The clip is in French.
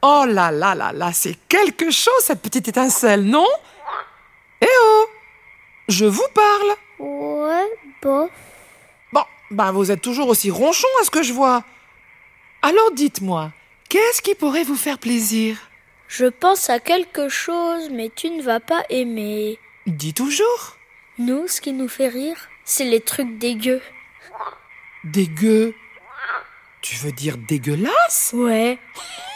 Oh là là là là, c'est quelque chose cette petite étincelle, non? Eh oh! Je vous parle! Ouais, bof. Bon, ben vous êtes toujours aussi ronchon à ce que je vois. Alors dites-moi, qu'est-ce qui pourrait vous faire plaisir? Je pense à quelque chose, mais tu ne vas pas aimer. Dis toujours. Nous, ce qui nous fait rire, c'est les trucs dégueux. Dégueu. Tu veux dire dégueulasse? Ouais.